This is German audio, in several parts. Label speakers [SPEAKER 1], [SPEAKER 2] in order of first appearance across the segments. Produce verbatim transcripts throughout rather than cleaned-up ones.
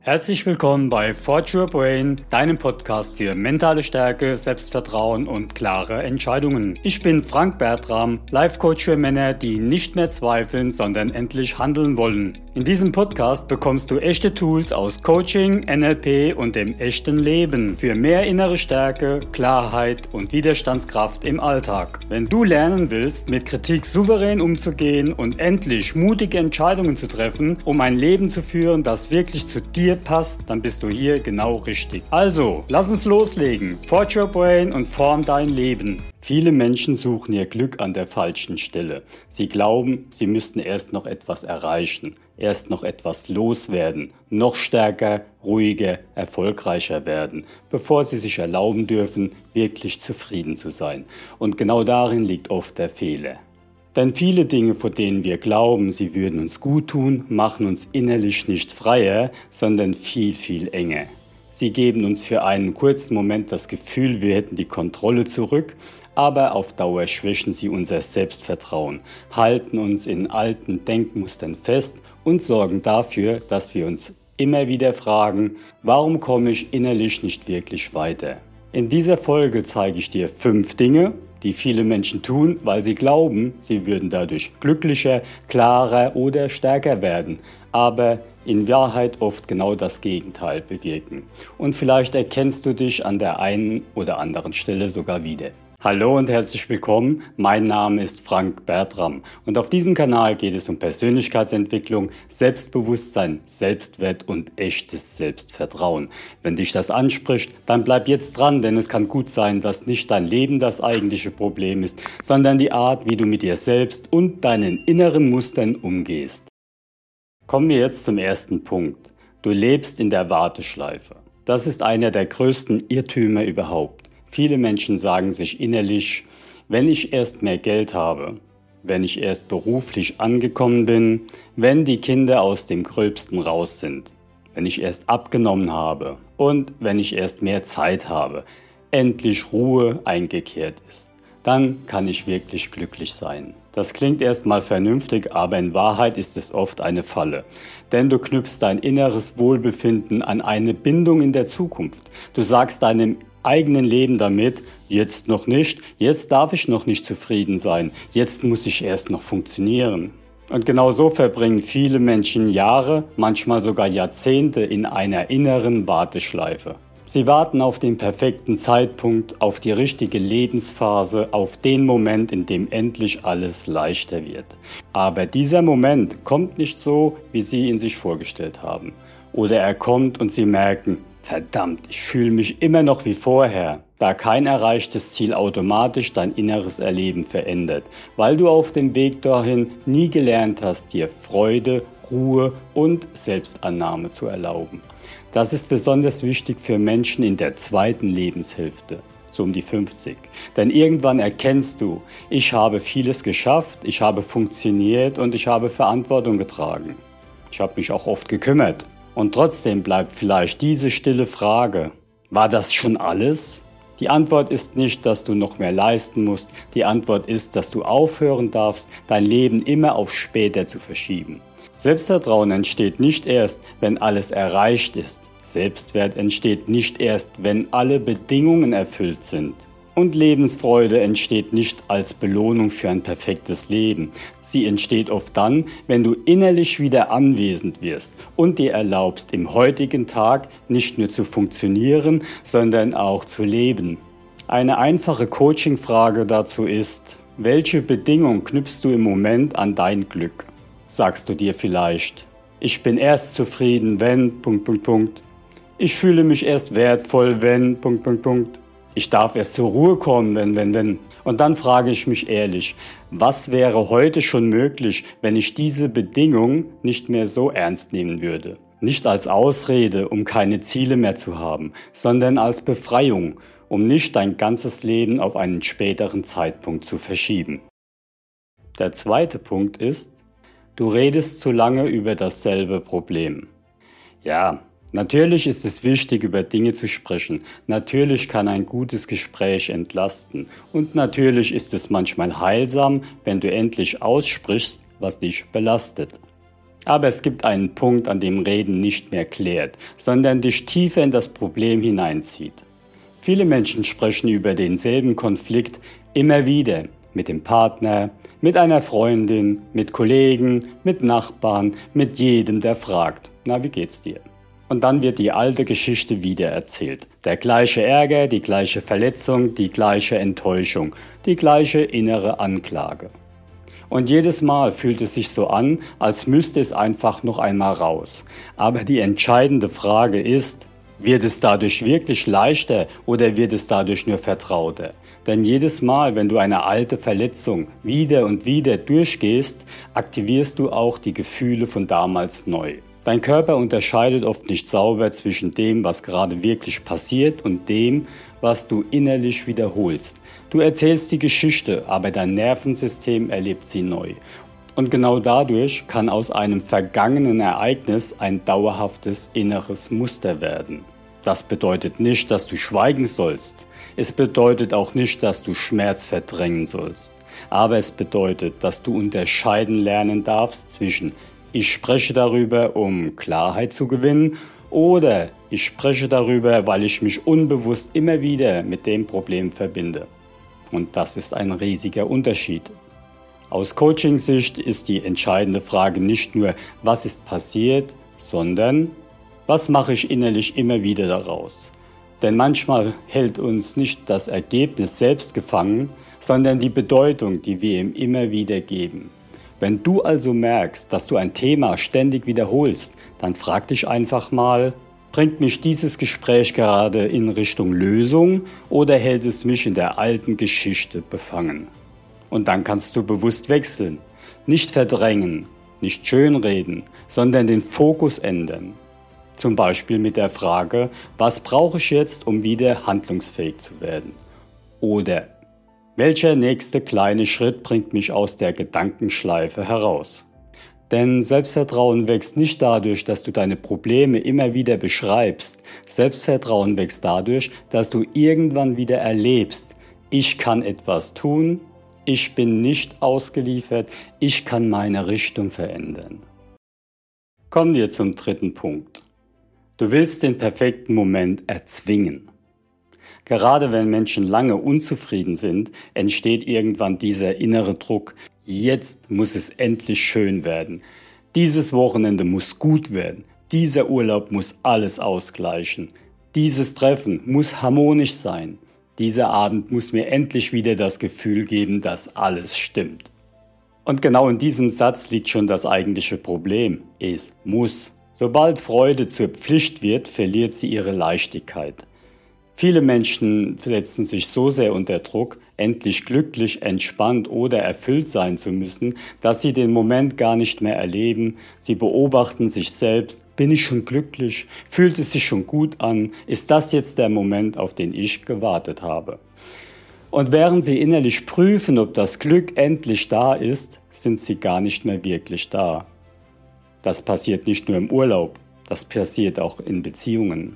[SPEAKER 1] Herzlich willkommen bei Forge Your Brain, deinem Podcast für mentale Stärke, Selbstvertrauen und klare Entscheidungen. Ich bin Frank Bertram, Life Coach für Männer, die nicht mehr zweifeln, sondern endlich handeln wollen. In diesem Podcast bekommst du echte Tools aus Coaching, N L P und dem echten Leben für mehr innere Stärke, Klarheit und Widerstandskraft im Alltag. Wenn du lernen willst, mit Kritik souverän umzugehen und endlich mutige Entscheidungen zu treffen, um ein Leben zu führen, das wirklich zu dir passt, dann bist du hier genau richtig. Also, lass uns loslegen. Forge Your Brain und form dein Leben. Viele Menschen suchen ihr Glück an der falschen Stelle. Sie glauben, sie müssten erst noch etwas erreichen, erst noch etwas loswerden, noch stärker, ruhiger, erfolgreicher werden, bevor sie sich erlauben dürfen, wirklich zufrieden zu sein. Und genau darin liegt oft der Fehler. Denn viele Dinge, vor denen wir glauben, sie würden uns gut tun, machen uns innerlich nicht freier, sondern viel, viel enger. Sie geben uns für einen kurzen Moment das Gefühl, wir hätten die Kontrolle zurück, aber auf Dauer schwächen sie unser Selbstvertrauen, halten uns in alten Denkmustern fest und sorgen dafür, dass wir uns immer wieder fragen, warum komme ich innerlich nicht wirklich weiter? In dieser Folge zeige ich dir fünf Dinge, die viele Menschen tun, weil sie glauben, sie würden dadurch glücklicher, klarer oder stärker werden, aber in Wahrheit oft genau das Gegenteil bewirken. Und vielleicht erkennst du dich an der einen oder anderen Stelle sogar wieder. Hallo und herzlich willkommen, mein Name ist Frank Bertram und auf diesem Kanal geht es um Persönlichkeitsentwicklung, Selbstbewusstsein, Selbstwert und echtes Selbstvertrauen. Wenn dich das anspricht, dann bleib jetzt dran, denn es kann gut sein, dass nicht dein Leben das eigentliche Problem ist, sondern die Art, wie du mit dir selbst und deinen inneren Mustern umgehst. Kommen wir jetzt zum ersten Punkt. Du lebst in der Warteschleife. Das ist einer der größten Irrtümer überhaupt. Viele Menschen sagen sich innerlich, wenn ich erst mehr Geld habe, wenn ich erst beruflich angekommen bin, wenn die Kinder aus dem Gröbsten raus sind, wenn ich erst abgenommen habe und wenn ich erst mehr Zeit habe, endlich Ruhe eingekehrt ist, dann kann ich wirklich glücklich sein. Das klingt erstmal vernünftig, aber in Wahrheit ist es oft eine Falle. Denn du knüpfst dein inneres Wohlbefinden an eine Bindung in der Zukunft. Du sagst deinem eigenen Leben damit, jetzt noch nicht, jetzt darf ich noch nicht zufrieden sein, jetzt muss ich erst noch funktionieren. Und genau so verbringen viele Menschen Jahre, manchmal sogar Jahrzehnte in einer inneren Warteschleife. Sie warten auf den perfekten Zeitpunkt, auf die richtige Lebensphase, auf den Moment, in dem endlich alles leichter wird. Aber dieser Moment kommt nicht so, wie sie ihn sich vorgestellt haben. Oder er kommt und sie merken, verdammt, ich fühle mich immer noch wie vorher, da kein erreichtes Ziel automatisch dein inneres Erleben verändert, weil du auf dem Weg dorthin nie gelernt hast, dir Freude, Ruhe und Selbstannahme zu erlauben. Das ist besonders wichtig für Menschen in der zweiten Lebenshälfte, so um die fünfzig. Denn irgendwann erkennst du, ich habe vieles geschafft, ich habe funktioniert und ich habe Verantwortung getragen. Ich habe mich auch oft gekümmert. Und trotzdem bleibt vielleicht diese stille Frage, war das schon alles? Die Antwort ist nicht, dass du noch mehr leisten musst. Die Antwort ist, dass du aufhören darfst, dein Leben immer auf später zu verschieben. Selbstvertrauen entsteht nicht erst, wenn alles erreicht ist. Selbstwert entsteht nicht erst, wenn alle Bedingungen erfüllt sind. Und Lebensfreude entsteht nicht als Belohnung für ein perfektes Leben. Sie entsteht oft dann, wenn du innerlich wieder anwesend wirst und dir erlaubst, im heutigen Tag nicht nur zu funktionieren, sondern auch zu leben. Eine einfache Coaching-Frage dazu ist, welche Bedingung knüpfst du im Moment an dein Glück? Sagst du dir vielleicht, ich bin erst zufrieden, wenn, Punkt, Punkt, Punkt. Ich fühle mich erst wertvoll, wenn, Punkt, Punkt, Punkt. Ich darf erst zur Ruhe kommen, wenn, wenn, wenn. Und dann frage ich mich ehrlich, was wäre heute schon möglich, wenn ich diese Bedingung nicht mehr so ernst nehmen würde? Nicht als Ausrede, um keine Ziele mehr zu haben, sondern als Befreiung, um nicht dein ganzes Leben auf einen späteren Zeitpunkt zu verschieben. Der zweite Punkt ist, du redest zu lange über dasselbe Problem. Ja, natürlich ist es wichtig, über Dinge zu sprechen. Natürlich kann ein gutes Gespräch entlasten. Und natürlich ist es manchmal heilsam, wenn du endlich aussprichst, was dich belastet. Aber es gibt einen Punkt, an dem Reden nicht mehr klärt, sondern dich tiefer in das Problem hineinzieht. Viele Menschen sprechen über denselben Konflikt immer wieder mit dem Partner, mit einer Freundin, mit Kollegen, mit Nachbarn, mit jedem, der fragt, na, wie geht's dir? Und dann wird die alte Geschichte wieder erzählt. Der gleiche Ärger, die gleiche Verletzung, die gleiche Enttäuschung, die gleiche innere Anklage. Und jedes Mal fühlt es sich so an, als müsste es einfach noch einmal raus. Aber die entscheidende Frage ist, wird es dadurch wirklich leichter oder wird es dadurch nur vertrauter? Denn jedes Mal, wenn du eine alte Verletzung wieder und wieder durchgehst, aktivierst du auch die Gefühle von damals neu. Dein Körper unterscheidet oft nicht sauber zwischen dem, was gerade wirklich passiert und dem, was du innerlich wiederholst. Du erzählst die Geschichte, aber dein Nervensystem erlebt sie neu. Und genau dadurch kann aus einem vergangenen Ereignis ein dauerhaftes inneres Muster werden. Das bedeutet nicht, dass du schweigen sollst. Es bedeutet auch nicht, dass du Schmerz verdrängen sollst. Aber es bedeutet, dass du unterscheiden lernen darfst zwischen ich spreche darüber, um Klarheit zu gewinnen, oder ich spreche darüber, weil ich mich unbewusst immer wieder mit dem Problem verbinde. Und das ist ein riesiger Unterschied. Aus Coaching-Sicht ist die entscheidende Frage nicht nur, was ist passiert, sondern was mache ich innerlich immer wieder daraus? Denn manchmal hält uns nicht das Ergebnis selbst gefangen, sondern die Bedeutung, die wir ihm immer wieder geben. Wenn du also merkst, dass du ein Thema ständig wiederholst, dann frag dich einfach mal, bringt mich dieses Gespräch gerade in Richtung Lösung oder hält es mich in der alten Geschichte befangen? Und dann kannst du bewusst wechseln, nicht verdrängen, nicht schönreden, sondern den Fokus ändern. Zum Beispiel mit der Frage, was brauche ich jetzt, um wieder handlungsfähig zu werden? Oder welcher nächste kleine Schritt bringt mich aus der Gedankenschleife heraus? Denn Selbstvertrauen wächst nicht dadurch, dass du deine Probleme immer wieder beschreibst. Selbstvertrauen wächst dadurch, dass du irgendwann wieder erlebst, ich kann etwas tun, ich bin nicht ausgeliefert, ich kann meine Richtung verändern. Kommen wir zum dritten Punkt. Du willst den perfekten Moment erzwingen. Gerade wenn Menschen lange unzufrieden sind, entsteht irgendwann dieser innere Druck, jetzt muss es endlich schön werden. Dieses Wochenende muss gut werden. Dieser Urlaub muss alles ausgleichen. Dieses Treffen muss harmonisch sein. Dieser Abend muss mir endlich wieder das Gefühl geben, dass alles stimmt. Und genau in diesem Satz liegt schon das eigentliche Problem. Es muss. Sobald Freude zur Pflicht wird, verliert sie ihre Leichtigkeit. Viele Menschen setzen sich so sehr unter Druck, endlich glücklich, entspannt oder erfüllt sein zu müssen, dass sie den Moment gar nicht mehr erleben. Sie beobachten sich selbst. Bin ich schon glücklich? Fühlt es sich schon gut an? Ist das jetzt der Moment, auf den ich gewartet habe? Und während sie innerlich prüfen, ob das Glück endlich da ist, sind sie gar nicht mehr wirklich da. Das passiert nicht nur im Urlaub, das passiert auch in Beziehungen.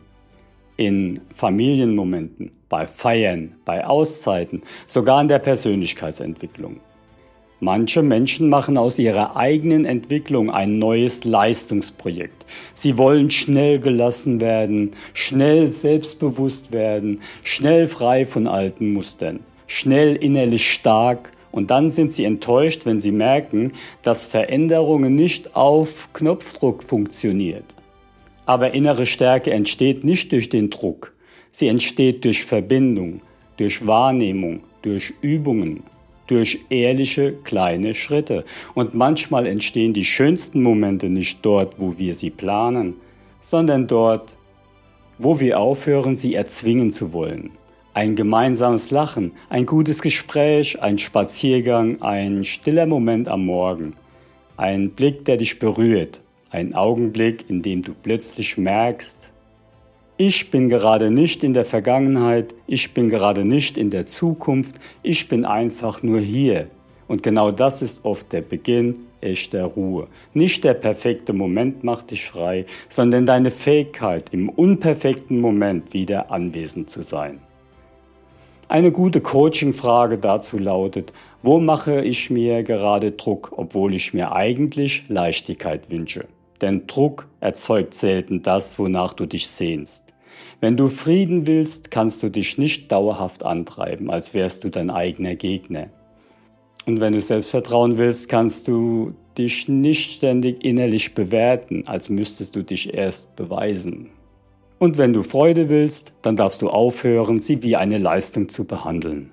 [SPEAKER 1] In Familienmomenten, bei Feiern, bei Auszeiten, sogar in der Persönlichkeitsentwicklung. Manche Menschen machen aus ihrer eigenen Entwicklung ein neues Leistungsprojekt. Sie wollen schnell gelassen werden, schnell selbstbewusst werden, schnell frei von alten Mustern, schnell innerlich stark, und dann sind sie enttäuscht, wenn sie merken, dass Veränderungen nicht auf Knopfdruck funktioniert. Aber innere Stärke entsteht nicht durch den Druck. Sie entsteht durch Verbindung, durch Wahrnehmung, durch Übungen, durch ehrliche kleine Schritte. Und manchmal entstehen die schönsten Momente nicht dort, wo wir sie planen, sondern dort, wo wir aufhören, sie erzwingen zu wollen. Ein gemeinsames Lachen, ein gutes Gespräch, ein Spaziergang, ein stiller Moment am Morgen, ein Blick, der dich berührt. Ein Augenblick, in dem du plötzlich merkst, ich bin gerade nicht in der Vergangenheit, ich bin gerade nicht in der Zukunft, ich bin einfach nur hier. Und genau das ist oft der Beginn echter Ruhe. Nicht der perfekte Moment macht dich frei, sondern deine Fähigkeit, im unperfekten Moment wieder anwesend zu sein. Eine gute Coaching-Frage dazu lautet, Wo mache ich mir gerade Druck, obwohl ich mir eigentlich Leichtigkeit wünsche? Denn Druck erzeugt selten das, wonach du dich sehnst. Wenn du Frieden willst, kannst du dich nicht dauerhaft antreiben, als wärst du dein eigener Gegner. Und wenn du Selbstvertrauen willst, kannst du dich nicht ständig innerlich bewerten, als müsstest du dich erst beweisen. Und wenn du Freude willst, dann darfst du aufhören, sie wie eine Leistung zu behandeln.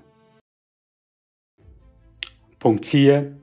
[SPEAKER 1] Punkt vier.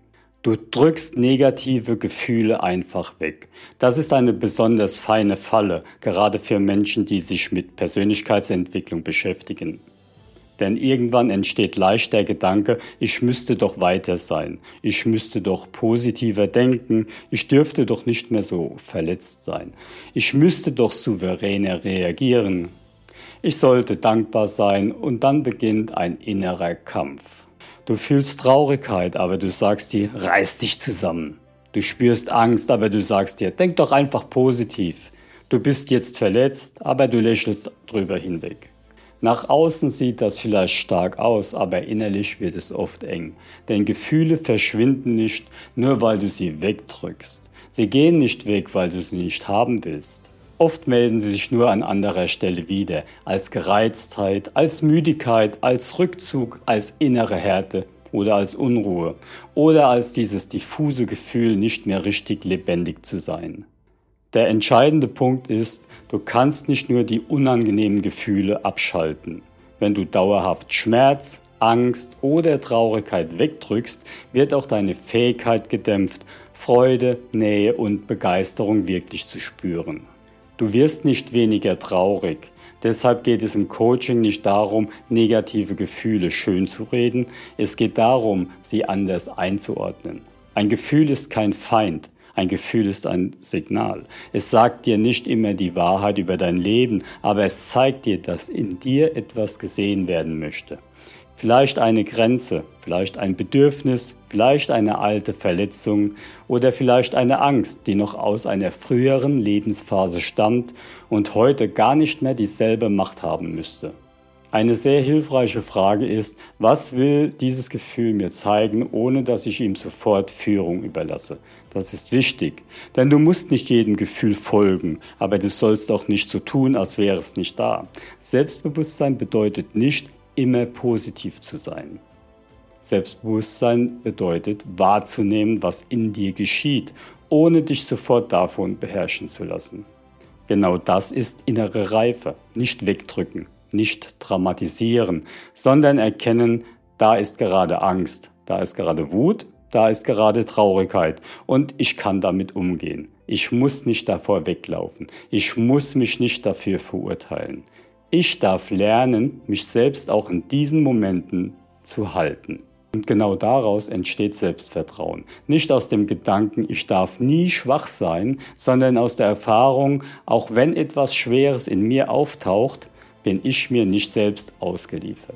[SPEAKER 1] Du drückst negative Gefühle einfach weg. Das ist eine besonders feine Falle, gerade für Menschen, die sich mit Persönlichkeitsentwicklung beschäftigen. Denn irgendwann entsteht leicht der Gedanke, ich müsste doch weiter sein, ich müsste doch positiver denken, ich dürfte doch nicht mehr so verletzt sein, ich müsste doch souveräner reagieren, ich sollte dankbar sein und dann beginnt ein innerer Kampf. Du fühlst Traurigkeit, aber du sagst dir, reiß dich zusammen. Du spürst Angst, aber du sagst dir, denk doch einfach positiv. Du bist jetzt verletzt, aber du lächelst drüber hinweg. Nach außen sieht das vielleicht stark aus, aber innerlich wird es oft eng. Denn Gefühle verschwinden nicht, nur weil du sie wegdrückst. Sie gehen nicht weg, weil du sie nicht haben willst. Oft melden sie sich nur an anderer Stelle wieder, als Gereiztheit, als Müdigkeit, als Rückzug, als innere Härte oder als Unruhe oder als dieses diffuse Gefühl, nicht mehr richtig lebendig zu sein. Der entscheidende Punkt ist, du kannst nicht nur die unangenehmen Gefühle abschalten. Wenn du dauerhaft Schmerz, Angst oder Traurigkeit wegdrückst, wird auch deine Fähigkeit gedämpft, Freude, Nähe und Begeisterung wirklich zu spüren. Du wirst nicht weniger traurig. Deshalb geht es im Coaching nicht darum, negative Gefühle schön zu reden. Es geht darum, sie anders einzuordnen. Ein Gefühl ist kein Feind. Ein Gefühl ist ein Signal. Es sagt dir nicht immer die Wahrheit über dein Leben, aber es zeigt dir, dass in dir etwas gesehen werden möchte. Vielleicht eine Grenze, vielleicht ein Bedürfnis, vielleicht eine alte Verletzung oder vielleicht eine Angst, die noch aus einer früheren Lebensphase stammt und heute gar nicht mehr dieselbe Macht haben müsste. Eine sehr hilfreiche Frage ist, was will dieses Gefühl mir zeigen, ohne dass ich ihm sofort Führung überlasse? Das ist wichtig, denn du musst nicht jedem Gefühl folgen, aber du sollst auch nicht so tun, als wäre es nicht da. Selbstbewusstsein bedeutet nicht, immer positiv zu sein. Selbstbewusstsein bedeutet, wahrzunehmen, was in dir geschieht, ohne dich sofort davon beherrschen zu lassen. Genau das ist innere Reife, nicht wegdrücken, nicht dramatisieren, sondern erkennen, da ist gerade Angst, da ist gerade Wut, da ist gerade Traurigkeit und ich kann damit umgehen. Ich muss nicht davor weglaufen, ich muss mich nicht dafür verurteilen. Ich darf lernen, mich selbst auch in diesen Momenten zu halten. Und genau daraus entsteht Selbstvertrauen. Nicht aus dem Gedanken, ich darf nie schwach sein, sondern aus der Erfahrung, auch wenn etwas Schweres in mir auftaucht, bin ich mir nicht selbst ausgeliefert.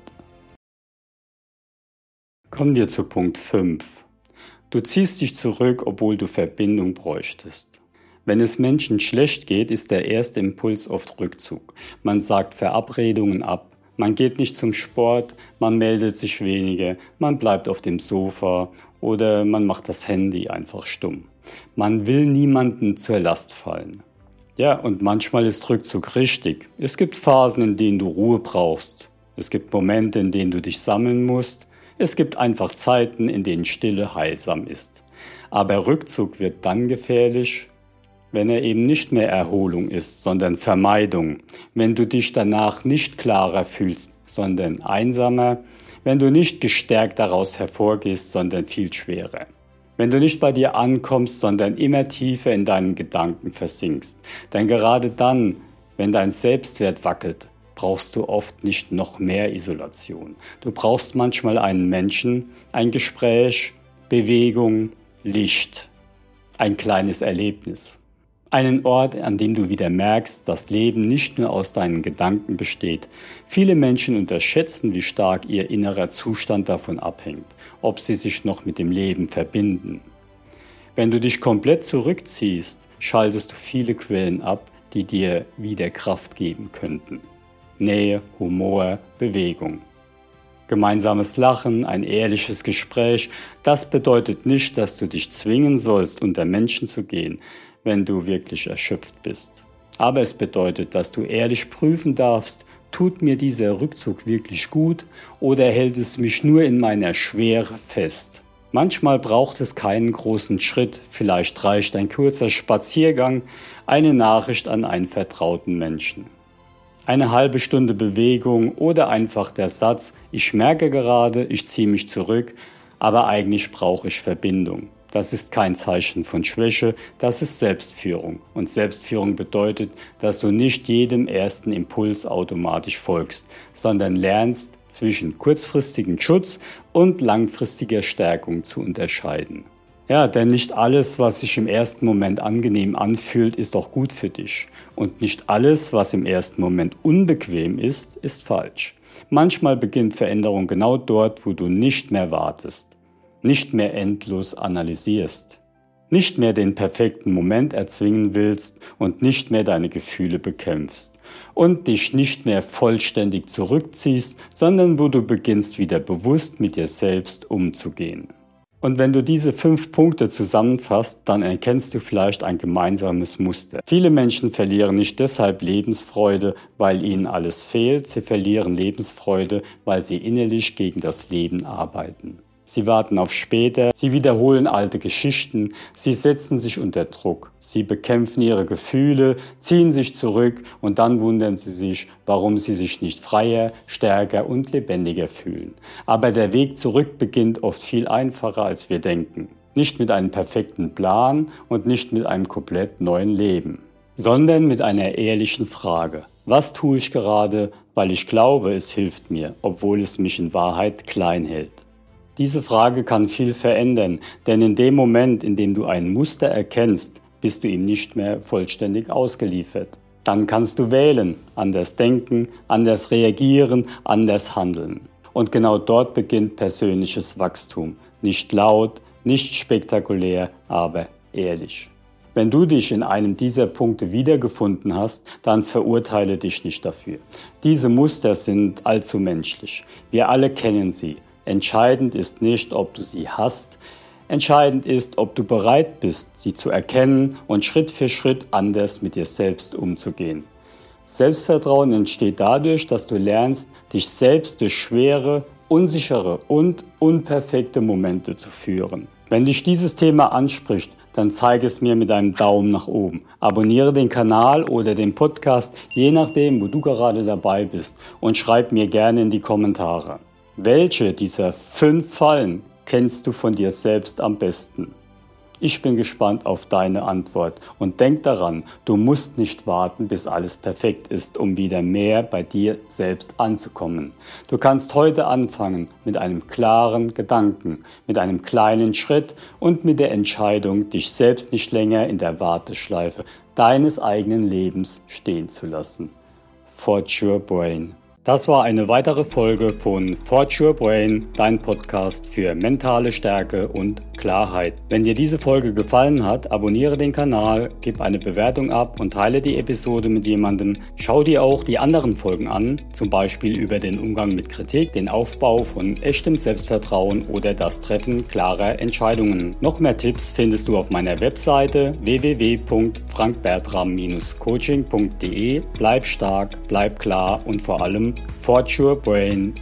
[SPEAKER 1] Kommen wir zu Punkt fünf. Du ziehst dich zurück, obwohl du Verbindung bräuchtest. Wenn es Menschen schlecht geht, ist der erste Impuls oft Rückzug. Man sagt Verabredungen ab, man geht nicht zum Sport, man meldet sich weniger, man bleibt auf dem Sofa oder man macht das Handy einfach stumm. Man will niemandem zur Last fallen. Ja, und manchmal ist Rückzug richtig. Es gibt Phasen, in denen du Ruhe brauchst. Es gibt Momente, in denen du dich sammeln musst. Es gibt einfach Zeiten, in denen Stille heilsam ist. Aber Rückzug wird dann gefährlich, wenn er eben nicht mehr Erholung ist, sondern Vermeidung, wenn du dich danach nicht klarer fühlst, sondern einsamer, wenn du nicht gestärkt daraus hervorgehst, sondern viel schwerer. Wenn du nicht bei dir ankommst, sondern immer tiefer in deinen Gedanken versinkst. Denn gerade dann, wenn dein Selbstwert wackelt, brauchst du oft nicht noch mehr Isolation. Du brauchst manchmal einen Menschen, ein Gespräch, Bewegung, Licht, ein kleines Erlebnis. Einen Ort, an dem du wieder merkst, dass Leben nicht nur aus deinen Gedanken besteht. Viele Menschen unterschätzen, wie stark ihr innerer Zustand davon abhängt, ob sie sich noch mit dem Leben verbinden. Wenn du dich komplett zurückziehst, schaltest du viele Quellen ab, die dir wieder Kraft geben könnten. Nähe, Humor, Bewegung. Gemeinsames Lachen, ein ehrliches Gespräch, das bedeutet nicht, dass du dich zwingen sollst, unter Menschen zu gehen, wenn du wirklich erschöpft bist. Aber es bedeutet, dass du ehrlich prüfen darfst, tut mir dieser Rückzug wirklich gut oder hält es mich nur in meiner Schwere fest? Manchmal braucht es keinen großen Schritt, vielleicht reicht ein kurzer Spaziergang, eine Nachricht an einen vertrauten Menschen. Eine halbe Stunde Bewegung oder einfach der Satz, ich merke gerade, ich ziehe mich zurück, aber eigentlich brauche ich Verbindung. Das ist kein Zeichen von Schwäche, das ist Selbstführung. Und Selbstführung bedeutet, dass du nicht jedem ersten Impuls automatisch folgst, sondern lernst, zwischen kurzfristigem Schutz und langfristiger Stärkung zu unterscheiden. Ja, denn nicht alles, was sich im ersten Moment angenehm anfühlt, ist auch gut für dich. Und nicht alles, was im ersten Moment unbequem ist, ist falsch. Manchmal beginnt Veränderung genau dort, wo du nicht mehr wartest, nicht mehr endlos analysierst, nicht mehr den perfekten Moment erzwingen willst und nicht mehr deine Gefühle bekämpfst und dich nicht mehr vollständig zurückziehst, sondern wo du beginnst, wieder bewusst mit dir selbst umzugehen. Und wenn du diese fünf Punkte zusammenfasst, dann erkennst du vielleicht ein gemeinsames Muster. Viele Menschen verlieren nicht deshalb Lebensfreude, weil ihnen alles fehlt. Sie verlieren Lebensfreude, weil sie innerlich gegen das Leben arbeiten. Sie warten auf später, sie wiederholen alte Geschichten, sie setzen sich unter Druck, sie bekämpfen ihre Gefühle, ziehen sich zurück und dann wundern sie sich, warum sie sich nicht freier, stärker und lebendiger fühlen. Aber der Weg zurück beginnt oft viel einfacher, als wir denken. Nicht mit einem perfekten Plan und nicht mit einem komplett neuen Leben, sondern mit einer ehrlichen Frage. Was tue ich gerade, weil ich glaube, es hilft mir, obwohl es mich in Wahrheit klein hält? Diese Frage kann viel verändern, denn in dem Moment, in dem du ein Muster erkennst, bist du ihm nicht mehr vollständig ausgeliefert. Dann kannst du wählen, anders denken, anders reagieren, anders handeln. Und genau dort beginnt persönliches Wachstum. Nicht laut, nicht spektakulär, aber ehrlich. Wenn du dich in einem dieser Punkte wiedergefunden hast, dann verurteile dich nicht dafür. Diese Muster sind allzu menschlich. Wir alle kennen sie. Entscheidend ist nicht, ob du sie hast. Entscheidend ist, ob du bereit bist, sie zu erkennen und Schritt für Schritt anders mit dir selbst umzugehen. Selbstvertrauen entsteht dadurch, dass du lernst, dich selbst durch schwere, unsichere und unperfekte Momente zu führen. Wenn dich dieses Thema anspricht, dann zeige es mir mit einem Daumen nach oben. Abonniere den Kanal oder den Podcast, je nachdem, wo du gerade dabei bist, und schreib mir gerne in die Kommentare. Welche dieser fünf Fallen kennst du von dir selbst am besten? Ich bin gespannt auf deine Antwort und denk daran, du musst nicht warten, bis alles perfekt ist, um wieder mehr bei dir selbst anzukommen. Du kannst heute anfangen mit einem klaren Gedanken, mit einem kleinen Schritt und mit der Entscheidung, dich selbst nicht länger in der Warteschleife deines eigenen Lebens stehen zu lassen. Forge Your Brain. Das war eine weitere Folge von Forge Your Brain, dein Podcast für mentale Stärke und Klarheit. Wenn dir diese Folge gefallen hat, abonniere den Kanal, gib eine Bewertung ab und teile die Episode mit jemandem. Schau dir auch die anderen Folgen an, zum Beispiel über den Umgang mit Kritik, den Aufbau von echtem Selbstvertrauen oder das Treffen klarer Entscheidungen. Noch mehr Tipps findest du auf meiner Webseite w w w punkt frank bertram Bindestrich coaching punkt de. Bleib stark, bleib klar und vor allem Forge Your Brain.